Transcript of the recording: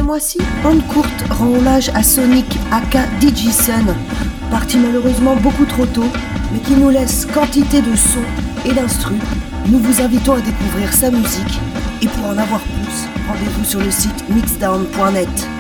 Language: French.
mois-ci, Hand Courte rend hommage à Sonic aka Digison, parti malheureusement beaucoup trop tôt, mais qui nous laisse quantité de sons et d'instrus. Nous vous invitons à découvrir sa musique, et pour en avoir plus, rendez-vous sur le site mixdown.net.